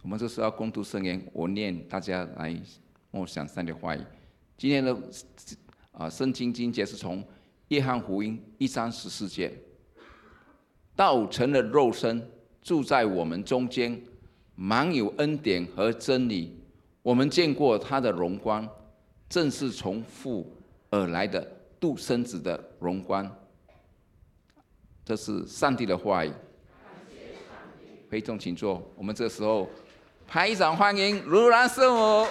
我们这时候要共读圣言，我念，大家来默想上帝的话语。今天的圣经经节是从约翰福音1章14节，道成了肉身，住在我们中间，满有恩典和真理。我们见过他的荣光，正是从父而来的独生子的荣光。这是上帝的话语。会众请坐。我们这时候拍掌欢迎如兰圣母。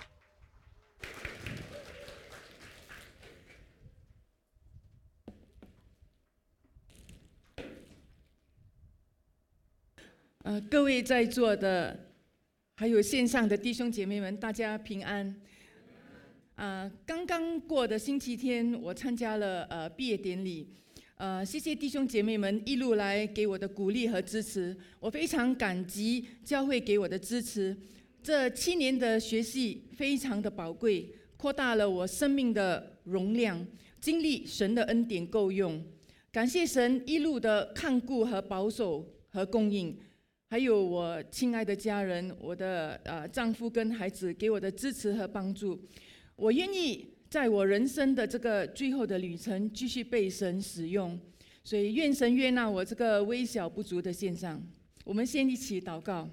各位在座的，还有线上的弟兄姐妹们，大家平安。刚刚过的星期天，我参加了毕业典礼。谢谢弟兄姐妹们一路来给我的鼓励和支持，我非常感激教会给我的支持。这7年的学习非常的宝贵，扩大了我生命的容量，经历神的恩典够用。感谢神一路的看顾和保守和供应，还有我亲爱的家人，我的丈夫跟孩子给我的支持和帮助。我愿意在我人生的这个最后的旅程继续被神使用，所以愿神悦纳我这个微小不足的献上。我们先一起祷告。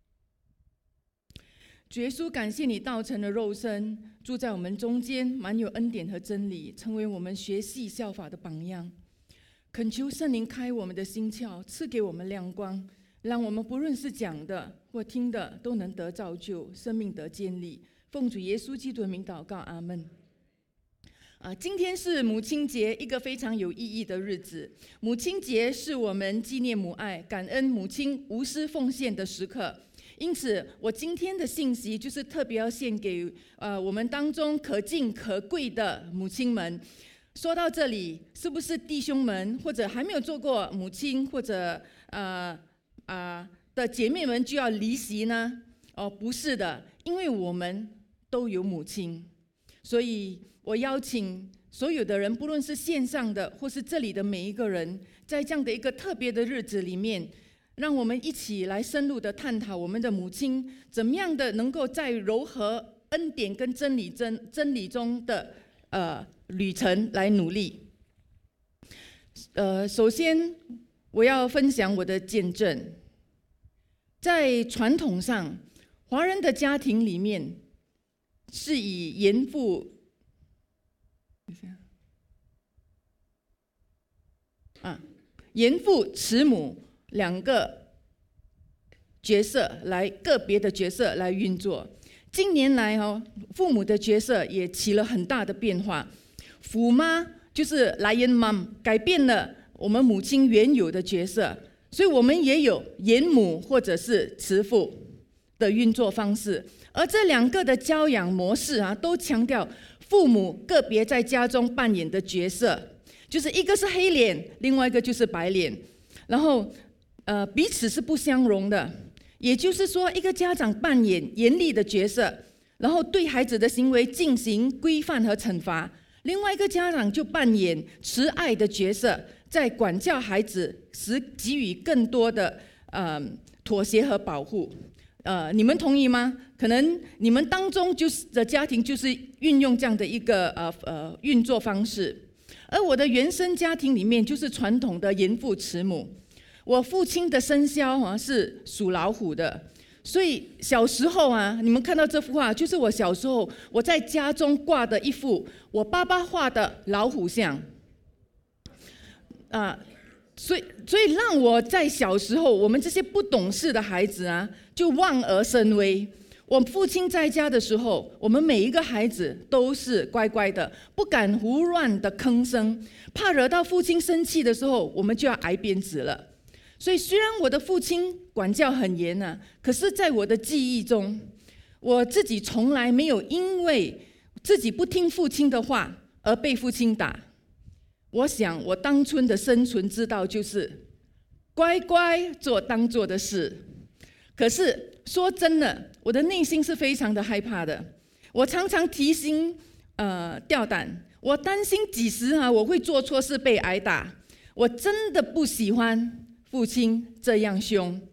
主耶稣，感谢你道成了肉身，住在我们中间，满有恩典和真理，成为我们学习效法的榜样。恳求圣灵开我们的心窍，赐给我们亮光，让我们不论是讲的或听的，都能得造就，生命得建立。奉主耶稣基督的名祷告，阿们。今天是母亲节，一个非常有意义的日子。母亲节是我们纪念母爱、感恩母亲无私奉献的时刻。因此，我今天的信息就是特别要献给我们当中可敬可贵的母亲们。说到这里，是不是弟兄们或者还没有做过母亲或者的姐妹们就要离席呢？不是的，因为我们都有母亲，所以我邀请所有的人，不论是线上的或是这里的每一个人，在这样的一个特别的日子里面，让我们一起来深入的探讨我们的母亲怎么样的能够在柔和恩典跟真理中的旅程来努力。首先我要分享我的见证。在传统上，华人的家庭里面是以严父慈母2个角色来个别的角色来运作。近年来父母的角色也起了很大的变化。父妈就是 Lion Mom 改变了我们母亲原有的角色，所以我们也有严母或者是慈父的运作方式。而这2个的教养模式都强调父母个别在家中扮演的角色，就是一个是黑脸，另外一个就是白脸，然后彼此是不相容的。也就是说，一个家长扮演严厉的角色，然后对孩子的行为进行规范和惩罚；另外一个家长就扮演慈爱的角色，在管教孩子时给予更多的妥协和保护。你们同意吗？可能你们当中的家庭就是运用这样的一个运作方式。而我的原生家庭里面就是传统的严父慈母。我父亲的生肖是属老虎的，所以小时候你们看到这幅画，就是我小时候我在家中挂的一幅我爸爸画的老虎像。所以让我在小时候，我们这些不懂事的孩子就望而生威。我父亲在家的时候，我们每一个孩子都是乖乖的，不敢胡乱的吭声，怕惹到父亲生气的时候，我们就要挨鞭子了。所以虽然我的父亲管教很严可是在我的记忆中，我自己从来没有因为自己不听父亲的话而被父亲打。我想我当初的生存之道就是乖乖做当做的事。可是说真的，我的内心是非常的害怕的。我常常提心吊胆，我担心几时我会做错事被挨打。我真的不喜欢父亲这样凶，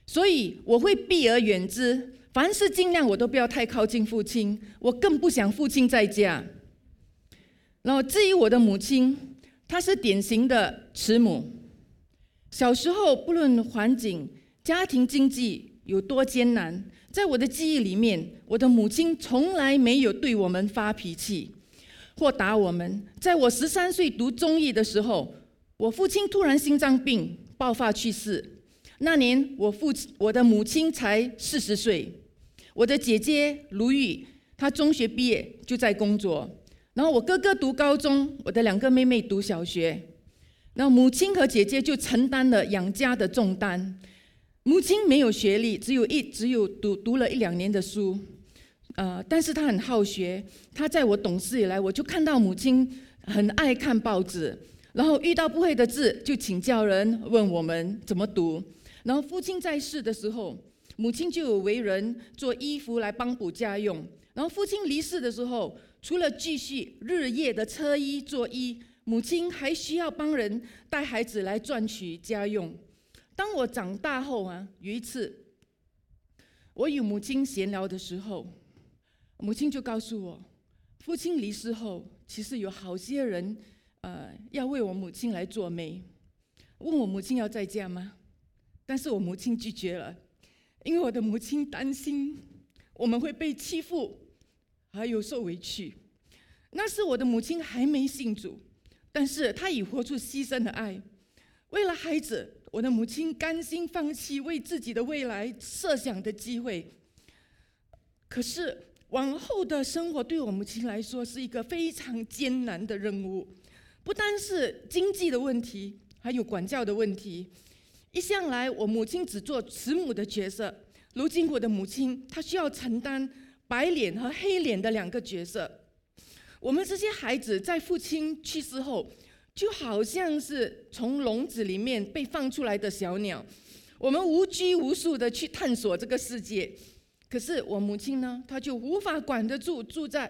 所以我会避而远之，凡事尽量我都不要太靠近父亲，我更不想父亲在家。然后至于我的母亲，她是典型的慈母。小时候不论环境、家庭经济有多艰难，在我的记忆里面，我的母亲从来没有对我们发脾气或打我们。在我13岁读中一的时候，我父亲突然心脏病爆发去世。那年我的母亲才40岁，我的姐姐卢玉，她中学毕业就在工作，然后我哥哥读高中，我的2个妹妹读小学，然后母亲和姐姐就承担了养家的重担。母亲没有学历，只有读了1-2年的书，但是她很好学。她在我懂事以来，我就看到母亲很爱看报纸，然后遇到不会的字就请教人问我们怎么读。然后父亲在世的时候，母亲就有为人做衣服来帮补家用。然后父亲离世的时候，除了继续日夜的车衣做衣，母亲还需要帮人带孩子来赚取家用。当我长大后有一次我与母亲闲聊的时候，母亲就告诉我，父亲离世后，其实有好些人要为我母亲来做媒，问我母亲要在家吗？但是我母亲拒绝了，因为我的母亲担心我们会被欺负，还有受委屈。那时我的母亲还没信主，但是她已活出牺牲的爱。为了孩子，我的母亲甘心放弃为自己的未来设想的机会。可是往后的生活对我母亲来说是一个非常艰难的任务，不单是经济的问题，还有管教的问题。一向来我母亲只做慈母的角色，如今我的母亲她需要承担白脸和黑脸的2个角色。我们这些孩子在父亲去世后，就好像是从笼子里面被放出来的小鸟，我们无拘无束的去探索这个世界。可是我母亲呢，她就无法管得住住在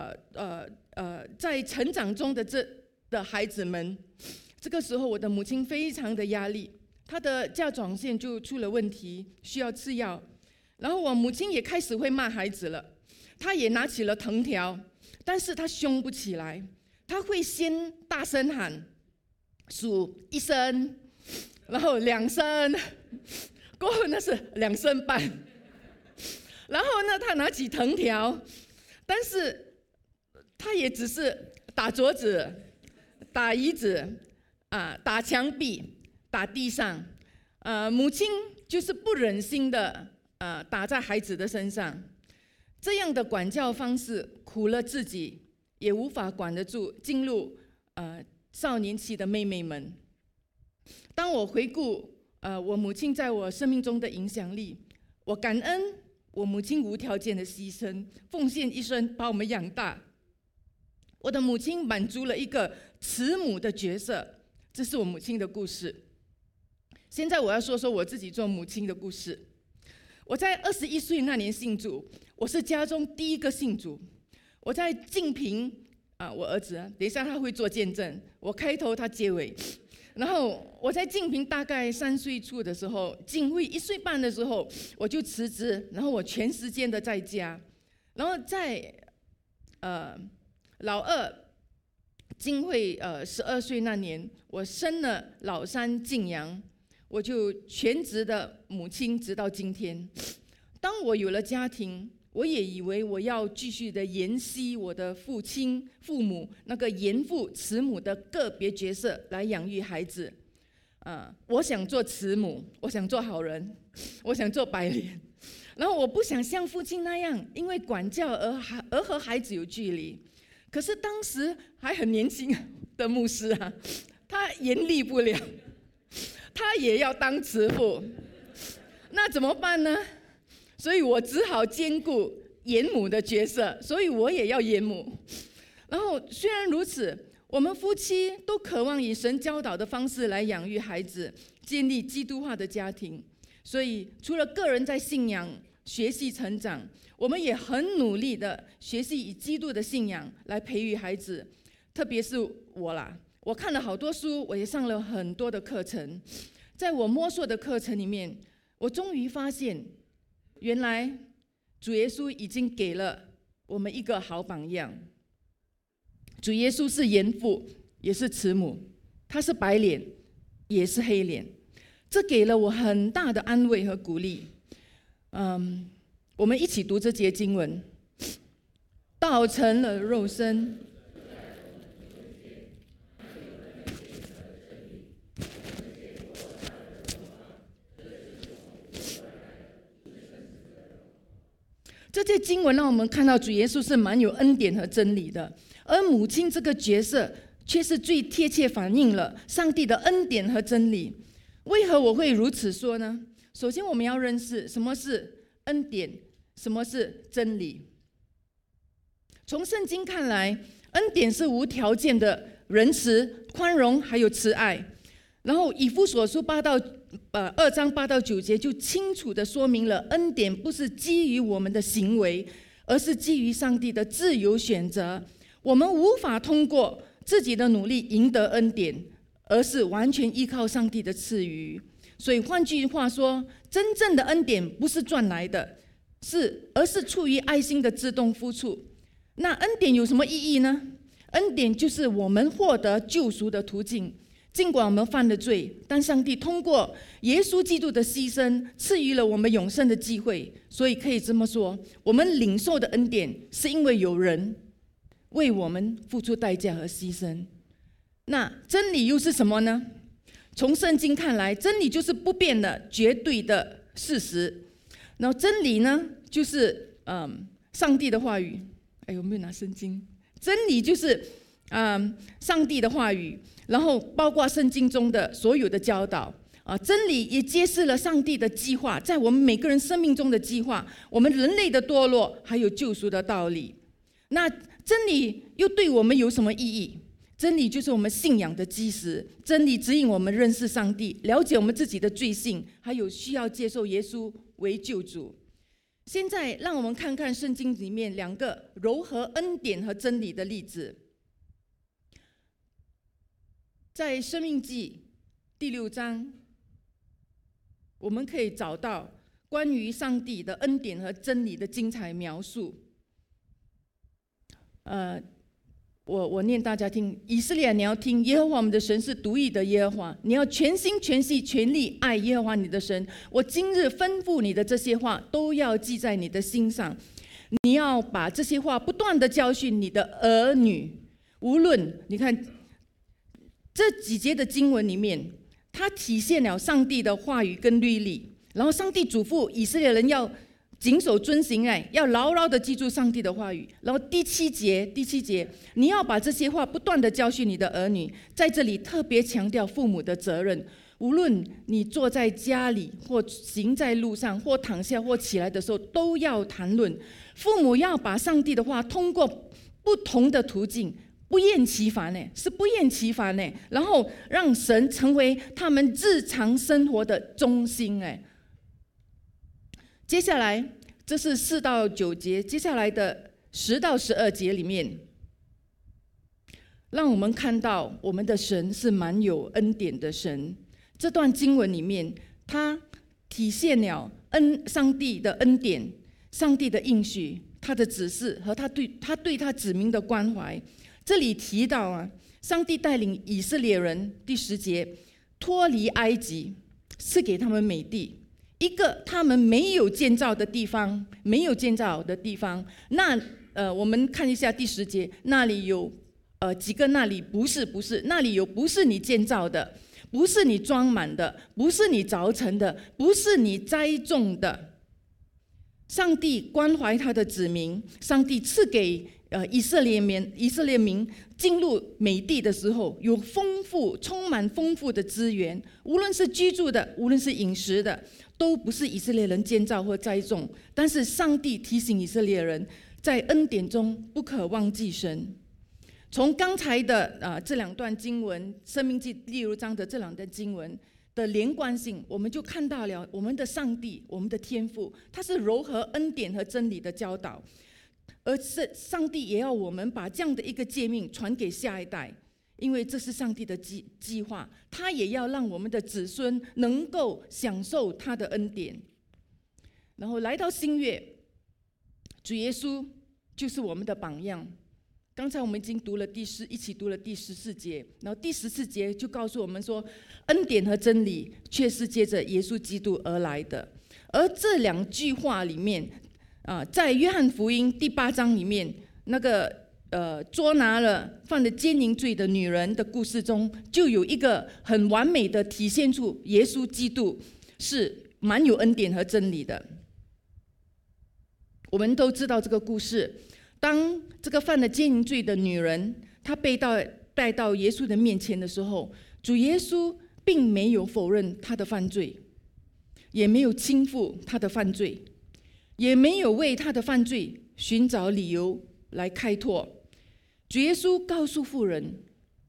在成长中的孩子们。这个时候我的母亲非常的压力，她的甲状腺就出了问题，需要吃药。然后我母亲也开始会骂孩子了，她也拿起了藤条，但是她凶不起来，她会先大声喊，数1声，然后2声，过后那是2声半，然后呢，她拿起藤条，但是她也只是打桌子、打椅子、打墙壁、打地上，母亲就是不忍心的打在孩子的身上。这样的管教方式苦了自己，也无法管得住进入少年期的妹妹们。当我回顾我母亲在我生命中的影响力，我感恩我母亲无条件的牺牲，奉献一生把我们养大。我的母亲满足了一个慈母的角色，这是我母亲的故事。现在我要说说我自己做母亲的故事。我在21岁那年信主，我是家中第一个信主。我在敬平我儿子等一下他会做见证，我开头他结尾。然后我在敬平大概3岁初的时候，敬会1岁半的时候，我就辞职，然后我全时间的在家。然后在老二敬会12岁那年，我生了老三敬阳，我就全职的母亲，直到今天。当我有了家庭，我也以为我要继续的沿袭我的父母那个严父慈母的个别角色来养育孩子。我想做慈母，我想做好人，我想做白脸，然后我不想像父亲那样因为管教而和孩子有距离。可是当时还很年轻的牧师他严厉不了，他也要当慈父，那怎么办呢？所以我只好兼顾严母的角色，所以我也要严母。然后虽然如此，我们夫妻都渴望以神教导的方式来养育孩子，建立基督化的家庭。所以除了个人在信仰学习成长，我们也很努力的学习以基督的信仰来培育孩子。特别是我啦，我看了好多书，我也上了很多的课程。在我摸索的课程里面， 我终于发现，原来主耶稣已经给了我们一个好榜样。主耶稣是严父，也是慈母，他是白脸，也是黑脸，这给了我很大的安慰和鼓励。我们一起读这节经文：道成了肉身。这些经文让我们看到主耶稣是蛮有恩典和真理的，而母亲这个角色却是最贴切反映了上帝的恩典和真理。为何我会如此说呢？首先我们要认识什么是恩典，什么是真理。从圣经看来，恩典是无条件的仁慈、宽容还有慈爱。然后以弗所书2章8到9节就清楚地说明了，恩典不是基于我们的行为，而是基于上帝的自由选择。我们无法通过自己的努力赢得恩典，而是完全依靠上帝的赐予。所以换句话说，真正的恩典不是赚来的，而是出于爱心的自动付出。那恩典有什么意义呢？恩典就是我们获得救赎的途径。尽管我们犯了罪，但上帝通过耶稣基督的牺牲，赐予了我们永生的机会。所以可以这么说，我们领受的恩典是因为有人为我们付出代价和牺牲。那真理又是什么呢？从圣经看来，真理就是不变的绝对的事实。然后真理呢，就是上帝的话语。有没有拿圣经？真理就是上帝的话语，然后包括圣经中的所有的教导。真理也揭示了上帝的计划，在我们每个人生命中的计划，我们人类的堕落，还有救赎的道理。那真理又对我们有什么意义？真理就是我们信仰的基石，真理指引我们认识上帝，了解我们自己的罪性，还有需要接受耶稣为救主。现在让我们看看圣经里面2个糅合恩典和真理的例子。在申命记第6章，我们可以找到关于上帝的恩典和真理的精彩描述。我念大家听：以色列，你要听，耶和华我们的神是独一的耶和华，你要全心全意全力爱耶和华你的神。我今日吩咐你的这些话都要记在你的心上，你要把这些话不断的教训你的儿女。无论你看这几节的经文里面，它体现了上帝的话语跟律例，然后上帝嘱咐以色列人要谨守遵行，要牢牢的记住上帝的话语。然后第七节，你要把这些话不断的教训你的儿女。在这里特别强调父母的责任，无论你坐在家里，或行在路上，或躺下，或起来的时候，都要谈论。父母要把上帝的话通过不同的途径，不厌其烦，是不厌其烦，然后让神成为他们日常生活的中心。接下来这是4到9节，接下来的10到12节里面，让我们看到我们的神是蛮有恩典的神。这段经文里面，它体现了上帝的恩典、上帝的应许、他的指示和他对他子民的关怀。这里提到上帝带领以色列人，第10节，脱离埃及，赐给他们美地，一个他们没有建造的地方。那我们看一下第10节，那里有几个那里不是，那里有不是你建造的，不是你装满的，不是你凿成的，不是你栽种的。上帝关怀他的子民，上帝赐给以色列民进入美地的时候，有充满丰富的资源，无论是居住的，无论是饮食的，都不是以色列人建造或栽种。但是上帝提醒以色列人，在恩典中不可忘记神。从刚才的这2段经文，申命记第6章的这2段经文的连贯性，我们就看到了我们的上帝，我们的天父，他是糅合恩典和真理的教导。而是上帝也要我们把这样的一个诫命传给下一代， 因为这是上帝的计划，他也要让我们的子孙能够享受他的恩典。然后来到新月，主耶稣就是我们的榜样。刚才我们已经一起读了第14节，然后第14节就告诉我们说，恩典和真理却是借着耶稣基督而来的。而这2句话里面，在约翰福音第8章里面，那个捉拿了犯了奸淫罪的女人的故事中，就有一个很完美的体现出耶稣基督是蛮有恩典和真理的。我们都知道这个故事，当这个犯了奸淫罪的女人，她被带到耶稣的面前的时候，主耶稣并没有否认她的犯罪，也没有轻负她的犯罪，也没有为她的犯罪寻找理由来开脱。主耶稣告诉妇人，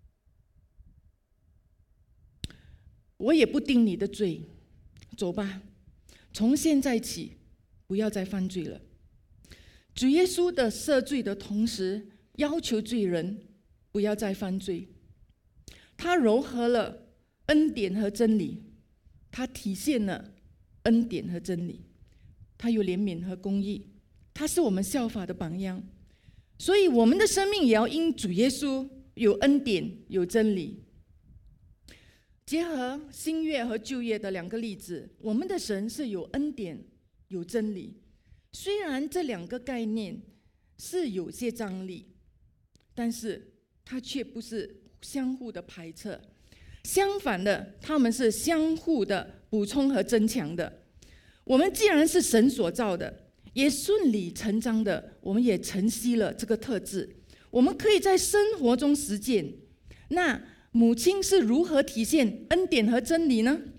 我也不定你的罪，走吧，从现在起不要再犯罪了。主耶稣的赦罪的同时，要求罪人不要再犯罪。他糅合了恩典和真理，他体现了恩典和真理，他有怜悯和公义，他是我们效法的榜样。所以我们的生命也要因主耶稣有恩典有真理。结合新约和旧约的2个例子，我们的神是有恩典有真理。虽然这2个概念是有些张力，但是它却不是相互的排斥，相反的，它们是相互的补充和增强的。我们既然是神所造的，也顺理成章的，我们也承袭了这个特质，我们可以在生活中实践。那母亲是如何体现恩典和真理呢？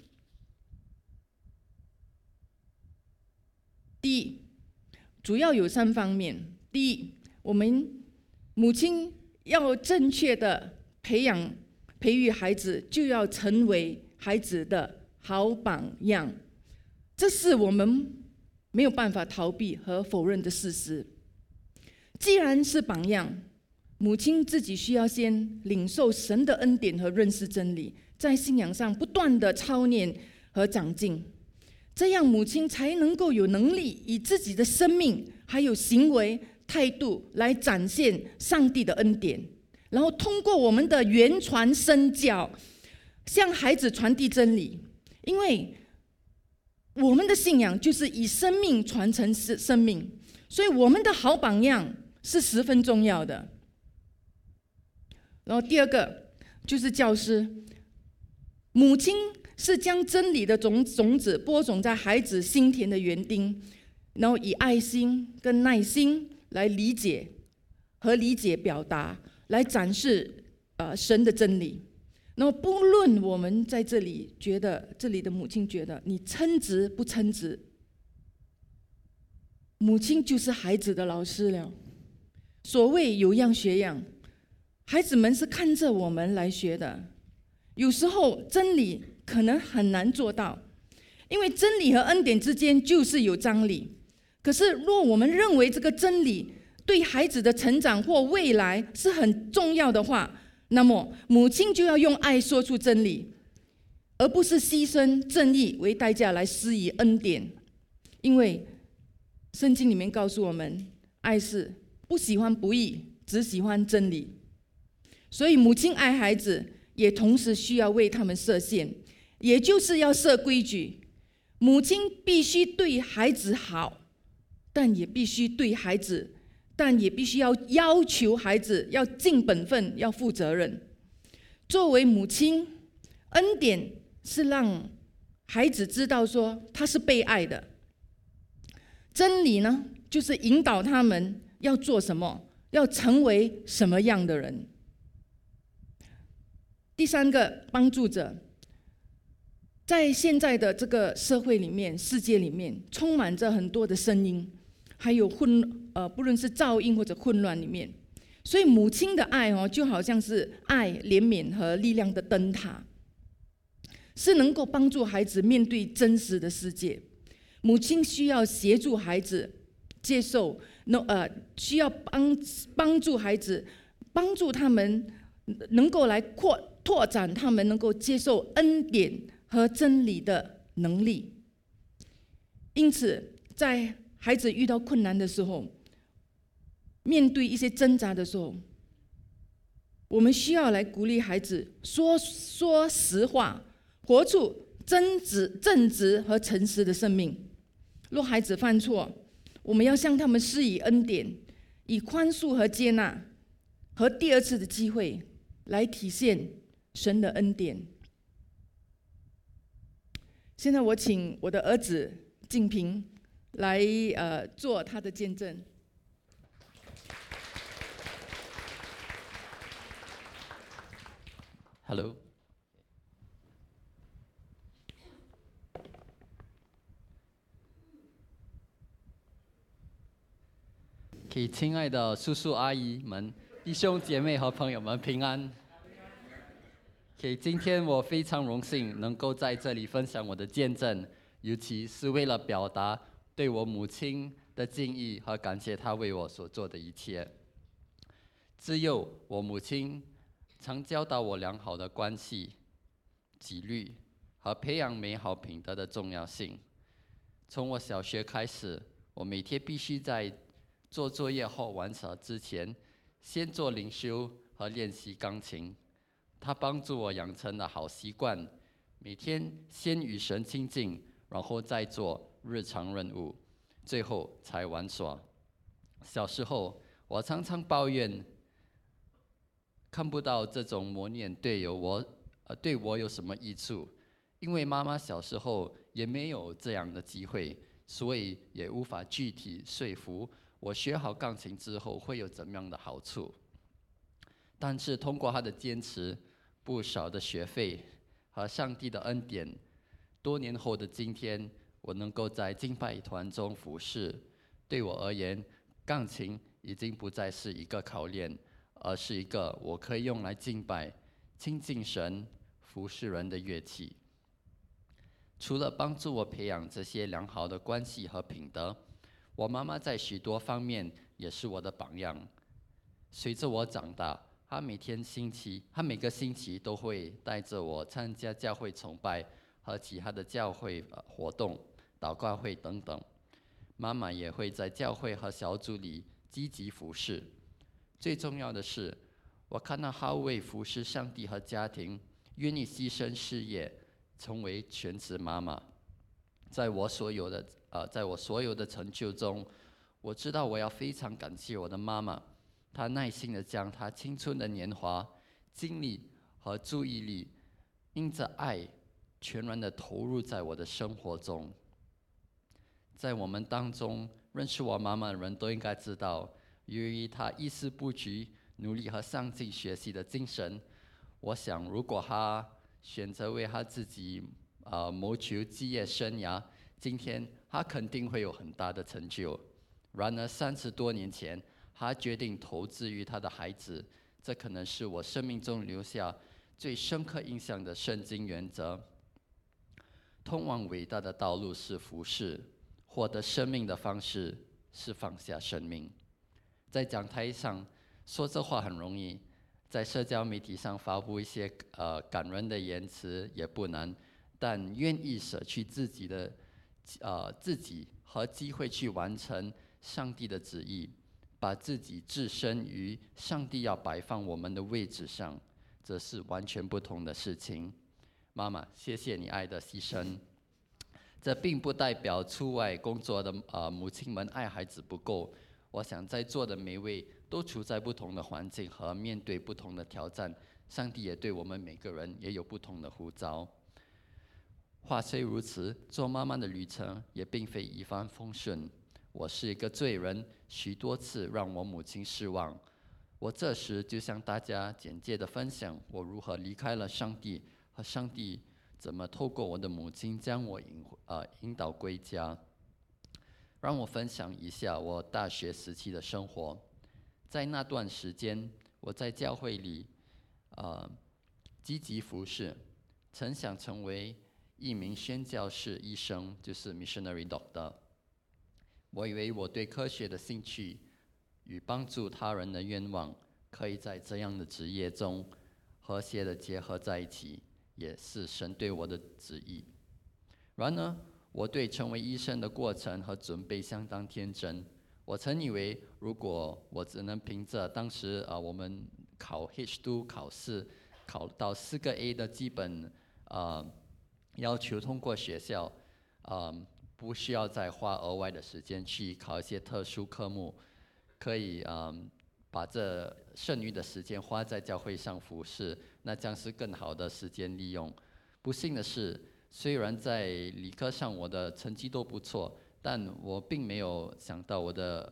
第一，主要有3方面。第一，我们母亲要正确的培育孩子，就要成为孩子的好榜样，这是我们没有办法逃避和否认的事实。既然是榜样，母亲自己需要先领受神的恩典和认识真理，在信仰上不断的操练和长进，这样母亲才能够有能力以自己的生命还有行为态度来展现上帝的恩典，然后通过我们的言传身教向孩子传递真理。因为我们的信仰就是以生命传承生命，所以我们的好榜样是十分重要的。然后第二个就是教师，母亲是将真理的种子播种在孩子心田的园丁，然后以爱心跟耐心来理解表达，来展示神的真理。然后不论我们在这里觉得，这里的母亲觉得你称职不称职，母亲就是孩子的老师了。所谓有样学样，孩子们是看着我们来学的。有时候真理可能很难做到，因为真理和恩典之间就是有张力。可是若我们认为这个真理对孩子的成长或未来是很重要的话，那么母亲就要用爱说出真理，而不是牺牲正义为代价来施以恩典。因为圣经里面告诉我们，爱是不喜欢不义，只喜欢真理。所以母亲爱孩子，也同时需要为他们设限，也就是要设规矩。母亲必须对孩子好，但也必须要求孩子要尽本分，要负责任。作为母亲，恩典是让孩子知道说他是被爱的，真理呢，就是引导他们要做什么，要成为什么样的人。第三个，帮助者。在现在的这个社会里面、世界里面，充满着很多的声音，还有不论是噪音或者混乱里面，所以母亲的爱就好像是爱、怜悯和力量的灯塔，是能够帮助孩子面对真实的世界。母亲需要协助孩子接受，需要帮助孩子，帮助他们能够来拓展他们能够接受恩典和真理的能力。因此，在孩子遇到困难的时候，面对一些挣扎的时候，我们需要来鼓励孩子说实话，活出正直和诚实的生命。若孩子犯错，我们要向他们施以恩典，以宽恕和接纳和第二次的机会来体现神的恩典。现在我请我的儿子敬平来做他的见证。 Hello。亲爱的叔叔阿姨们、弟兄姐妹和朋友们平安。今天我非常荣幸能够在这里分享我的见证，尤其是为了表达对我母亲的敬意和感谢她为我所做的一切。自幼，我母亲常教导我良好的关系、纪律和培养美好品德的重要性。从我小学开始，我每天必须在做作业后完成之前，先做灵修和练习钢琴。它帮助我养成了好习惯，每天先与神亲近，然后再做日常任务，最后才玩耍。小时候，我常常抱怨看不到这种磨练对我有什么益处，因为妈妈小时候也没有这样的机会，所以也无法具体说服我学好钢琴之后会有怎么样的好处。但是通过她的坚持，不少的学费和上帝的恩典，多年后的今天，我能够在敬拜团中服侍。对我而言，钢琴已经不再是一个考验，而是一个我可以用来敬拜、亲近神、服侍人的乐器。除了帮助我培养这些良好的关系和品德，我妈妈在许多方面也是我的榜样。随着我长大，她每个星期都会带着我参加教会崇拜和其他的教会活动、祷告会等等。妈妈也会在教会和小组里积极服侍。最重要的是，我看到她为服侍上帝和家庭，愿意牺牲事业，成为全职妈妈。在我所有的成就中，我知道我要非常感谢我的妈妈，她耐心地将她青春的年华、精力和注意力，因着爱，全然地投入在我的生活中。在我们当中认识我妈妈的人都应该知道，由于她一丝不苟、努力和上进学习的精神，我想如果她选择为她自己谋求职业生涯，今天他肯定会有很大的成就。然而30多年前，他决定投资于他的孩子，这可能是我生命中留下最深刻印象的圣经原则。通往伟大的道路是服侍，获得生命的方式是放下生命。在讲台上说这话很容易，在社交媒体上发布一些感人的言辞也不难，但愿意舍去自己和机会去完成上帝的旨意，把自己置身于上帝要摆放我们的位置上，这是完全不同的事情。妈妈，谢谢你爱的牺牲。这并不代表出外工作的母亲们爱孩子不够。我想在座的每位都处在不同的环境和面对不同的挑战，上帝也对我们每个人也有不同的呼召。话虽如此，做妈妈的旅程也并非一帆风顺。我是一个罪人，许多次让我母亲失望。我这时就向大家简介的分享我如何离开了上帝，和上帝怎么透过我的母亲将我引导归家。让我分享一下我大学时期的生活。在那段时间，我在教会里积极服侍，曾想成为一名宣教士医生，就是 missionary doctor。我以为我对科学的兴趣与帮助他人的愿望，可以在这样的职业中和谐的结合在一起，也是神对我的旨意。然而，我对成为医生的过程和准备相当天真。我曾以为，如果我只能凭着当时我们考 H2 考试考到4个 A 的基本要求通过学校，不需要再花额外的时间去考一些特殊科目，可以把这剩余的时间花在教会上服侍，那将是更好的时间利用。不幸的是，虽然在理科上我的成绩都不错，但我并没有想到我的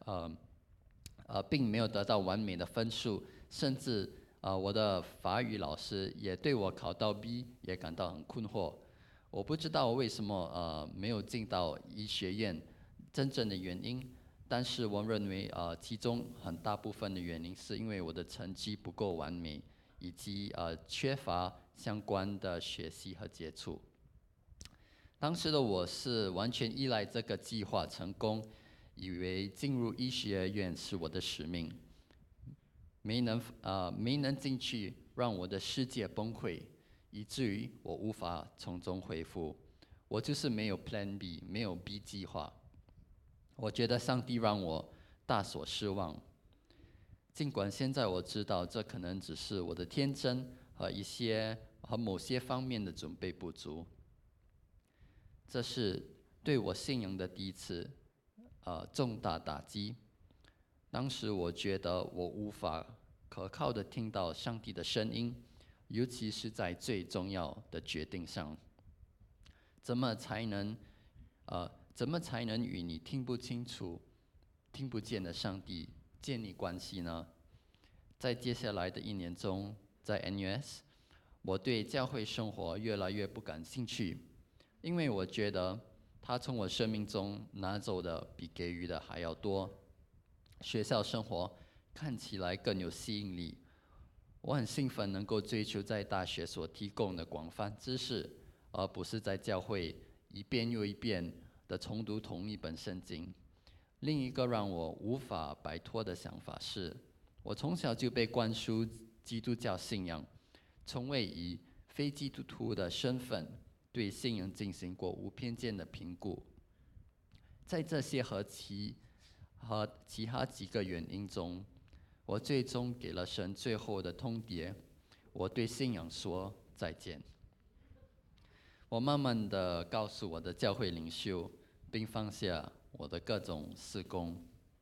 并没有得到完美的分数，甚至我的法语老师也对我考到 B 也感到很困惑。我不知道为什么没有进到医学院真正的原因，但是我认为其中很大部分的原因是因为我的成绩不够完美，以及缺乏相关的学习和接触。当时的我是完全依赖这个计划成功，以为进入医学院是我的使命，没能进去，让我的世界崩溃，以至于我无法从中恢复。我就是没有 Plan B， 没有 B 计划。我觉得上帝让我大所失望。尽管现在我知道这可能只是我的天真和某些方面的准备不足。这是对我信仰的第一次重大打击。当时我觉得我无法可靠的听到上帝的声音，尤其是在最重要的决定上。怎么才能与你听不清楚、听不见的上帝建立关系呢？在接下来的1年中，在 NUS， 我对教会生活越来越不感兴趣，因为我觉得他从我生命中拿走的比给予的还要多。学校生活看起来更有吸引力，我很兴奋能够追求在大学所提供的广泛知识，而不是在教会一遍又一遍地重读同一本圣经。另一个让我无法摆脱的想法是，我从小就被灌输基督教信仰，从未以非基督徒的身份对信仰进行过无偏见的评估。在这些和其他几个原因中，我最终给了神最后的通牒，我对信仰说再见。我慢慢地告诉我的教会领袖，并放下我的各种事工。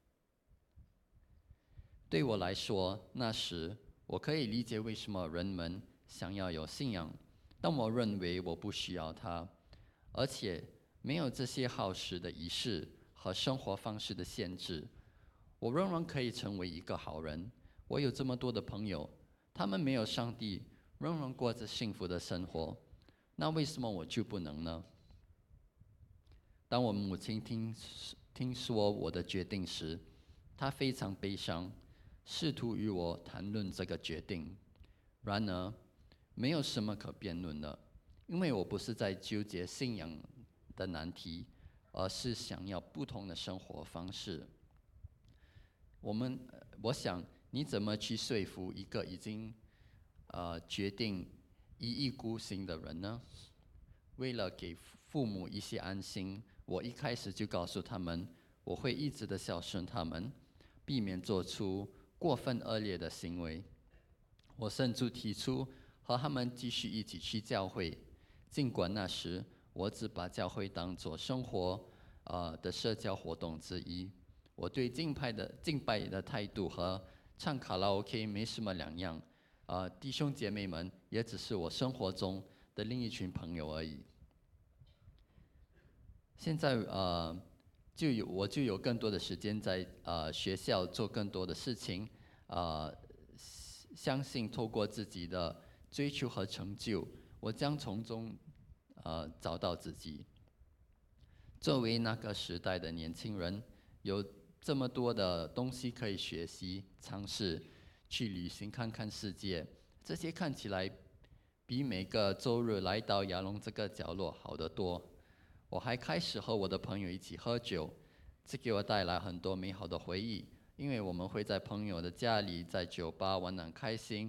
对我来说，那时我可以理解为什么人们想要有信仰，但我认为我不需要它，而且没有这些耗时的仪式和生活方式的限制，我仍然可以成为一个好人。我有这么多的朋友，他们没有上帝，仍然过着幸福的生活，那为什么我就不能呢？当我母亲听说我的决定时，她非常悲伤，试图与我谈论这个决定。然而，没有什么可辩论的，因为我不是在纠结信仰的难题，而是想要不同的生活方式。我想，你怎么去说服一个已经决定一意孤行的人呢？为了给父母一些安心，我一开始就告诉他们，我会一直的孝顺他们，避免做出过分恶劣的行为。我甚至提出和他们继续一起去教会，尽管那时我只把教会当作生活的社交活动之一。我对敬拜的态度和唱卡拉 OK 没什么两样，弟兄姐妹们也只是我生活中的另一群朋友而已。现在我就有更多的时间在学校做更多的事情，相信透过自己的追求和成就，我将从中找到自己。作为那个时代的年轻人，有这么多的东西可以学习、尝试，去旅行看看世界，这些看起来比每个周日来到亚龙这个角落好得多。我还开始和我的朋友一起喝酒，这给我带来很多美好的回忆，因为我们会在朋友的家里、在酒吧玩得很开心，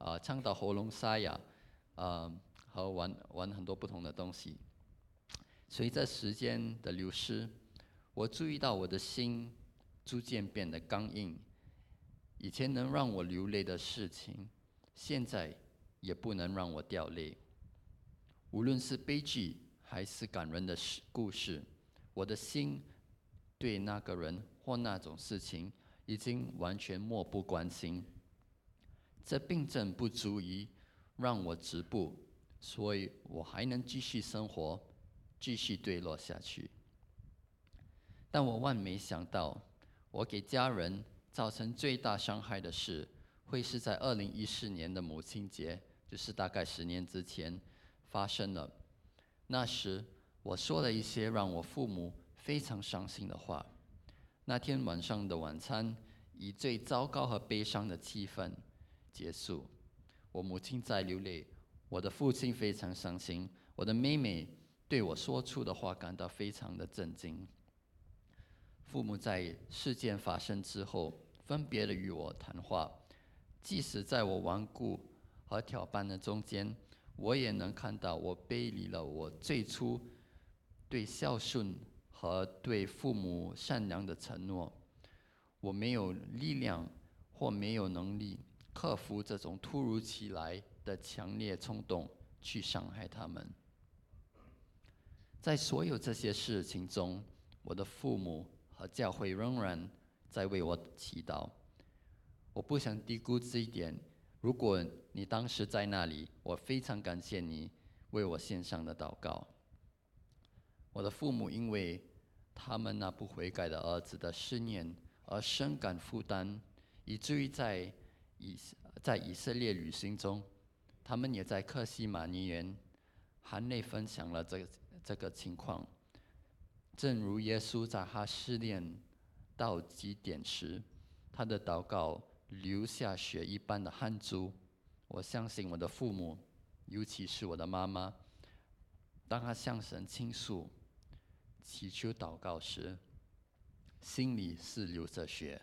唱到喉咙沙哑，和玩很多不同的东西。随着时间的流失，我注意到我的心逐渐变得刚硬。以前能让我流泪的事情，现在也不能让我掉泪。无论是悲剧还是感人的故事，我的心对那个人或那种事情已经完全漠不关心。这病症不足以让我止步，所以我还能继续生活，继续坠落下去。但我万没想到，我给家人造成最大伤害的事，会是在2014年的母亲节，就是大概10年之前发生了。那时我说了一些让我父母非常伤心的话。那天晚上的晚餐以最糟糕和悲伤的气氛结束。我母亲在流泪，我的父亲非常伤心，我的妹妹对我说出的话感到非常的震惊。父母在事件发生之后，分别的与我谈话，即使在我顽固和挑拌的中间，我也能看到我背离了我最初对孝顺和对父母善良的承诺。我没有力量或没有能力克服这种突如其来的强烈冲动去伤害他们。在所有这些事情中，我的父母和教会仍然在为我祈祷。我不想低估这一点。如果你当时在那里，我非常感谢你为我献上的祷告。我的父母因为他们那不悔改的儿子的思念而深感负担，以至于在以色列旅行中，他们也在克西马尼园含泪分享了这个情况。正如耶稣在他试炼到极点时，他的祷告流下血一般的汗珠。我相信我的父母，尤其是我的妈妈，当她向神倾诉、祈求祷告时，心里是流着血。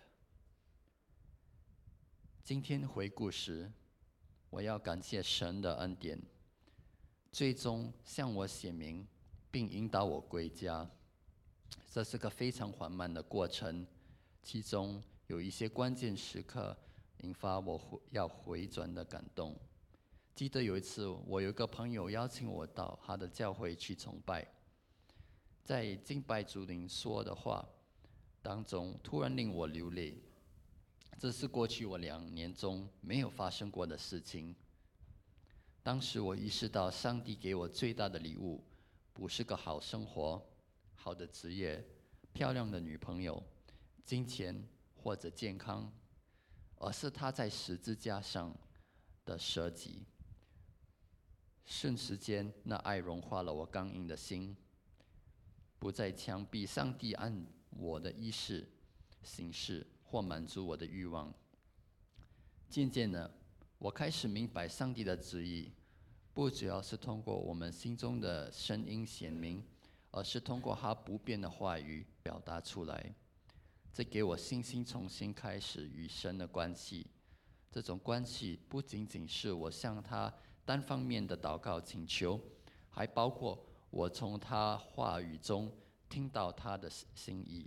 今天回顾时，我要感谢神的恩典，最终向我显明并引导我归家。这是个非常缓慢的过程，其中有一些关键时刻引发我要回转的感动。记得有一次，我有一个朋友邀请我到他的教会去崇拜，在敬拜主领说的话当中，突然令我流泪。这是过去我2年中没有发生过的事情。当时我意识到，上帝给我最大的礼物，不是个好生活、好的职业、漂亮的女朋友、金钱或者健康，而是他在十字架上的舍己。瞬时间，那爱融化了我刚硬的心，不再强逼上帝按我的意识行事或满足我的欲望。渐渐的，我开始明白上帝的旨意，不主要是通过我们心中的声音显明，而是通过他不变的话语表达出来。这给我信心重新开始与神的关系。这种关系不仅仅是我向他单方面的祷告请求，还包括我从他话语中听到他的心意。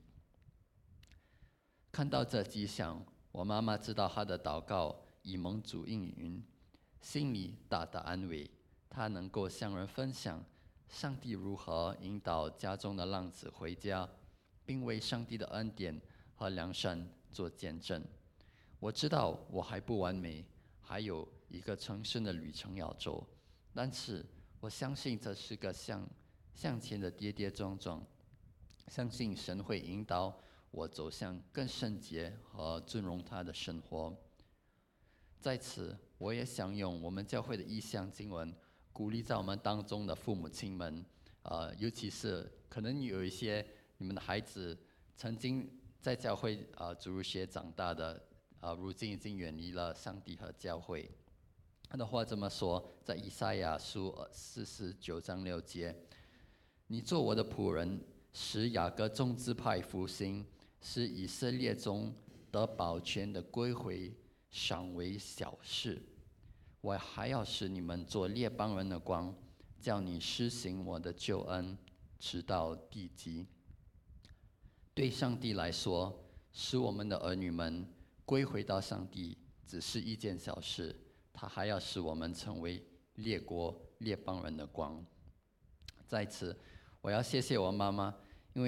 看到这迹象，我妈妈知道她的祷告已蒙主应允，心里大大安慰。她能够向人分享上帝如何引导家中的浪子回家，并为上帝的恩典和良善做见证。我知道我还不完美，还有一个成圣的旅程要走，但是我相信这是个向前的跌跌撞撞，相信神会引导我走向更圣洁和尊荣他的生活。在此，我也想用我们教会的意象经文，鼓励在我们当中的父母亲们，尤其是可能有一些你们的孩子曾经在教会主日学长大的，如今已经远离了上帝和教会。他的话这么说，在以赛亚书49章6节：你做我的仆人，使雅各众支派复兴，使以色列中得保全的归回，尚为小事。 我还要使你们做列邦人的光，叫你施行我的救恩，直到地极。对上帝来说，使我们的儿女们归回到上帝只是一件小事，他还要使我们成为列国列邦人的光。在此，我要谢谢我妈妈，因为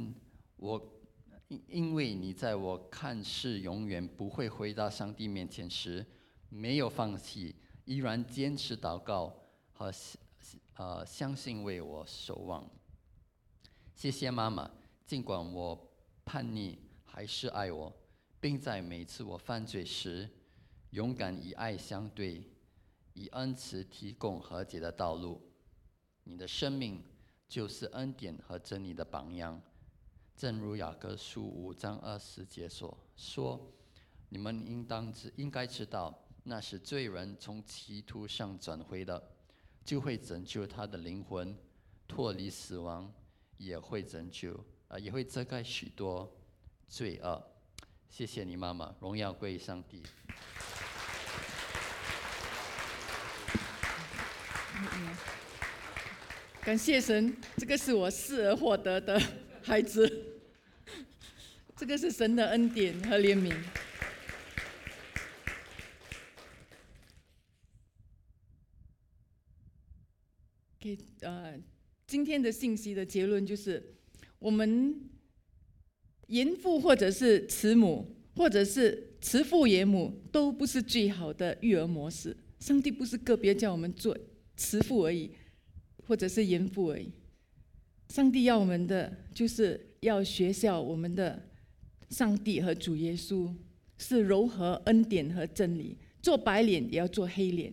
你在我看似永远不会回到上帝面前时，没有放弃，依然坚持祷告和相信为我守望。谢谢妈妈，尽管我叛逆，还是爱我，并在每次我犯罪时，勇敢以爱相对，以恩慈提供和解的道路。你的生命就是恩典和真理的榜样，正如雅各书5章20节所说：“你们应该知道，那是罪人从歧途上转回的，就会拯救他的灵魂，脱离死亡，也会遮盖许多罪恶。”谢谢你，妈妈，荣耀归于上帝。 感谢神，这个是我失而获得的孩子，这个是神的恩典和怜悯。今天的信息的结论就是，我们严父或者是慈母，或者是慈父严母，都不是最好的育儿模式。上帝不是个别叫我们做慈父而已，或者是严父而已。上帝要我们的，就是要学效我们的上帝和主耶稣，是柔和恩典和真理，做白脸也要做黑脸。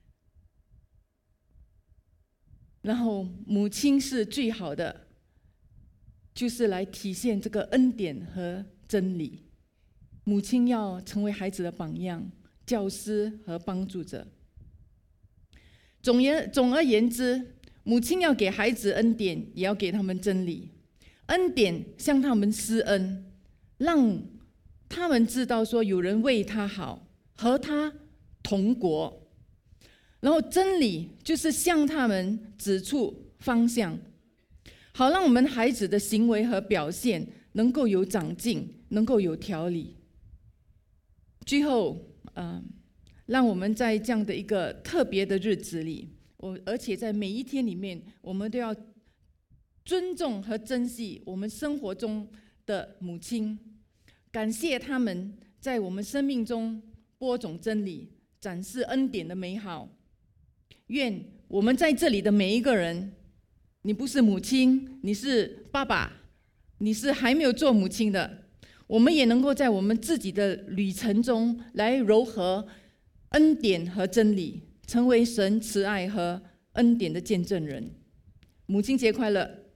然后母亲是最好的，就是来体现这个恩典和真理。母亲要成为孩子的榜样、教师和帮助者。总而言之，母亲要给孩子恩典，也要给他们真理。恩典向他们施恩，让他们知道说有人为他好，和他同国。然后真理就是向他们指出方向，好让我们孩子的行为和表现能够有长进，能够有条理。最后，让我们在这样的一个特别的日子里，而且在每一天里面，我们都要尊重和珍惜我们生活中的母亲，感谢他们在我们生命中播种真理，展示恩典的美好。愿我们在这里的每一个人，你不是母亲，你是爸爸，你是还没有做母亲的，我们也能够在我们自己的旅程中来糅合恩典和真理，成为神慈爱和恩典的见证人。母亲节快乐！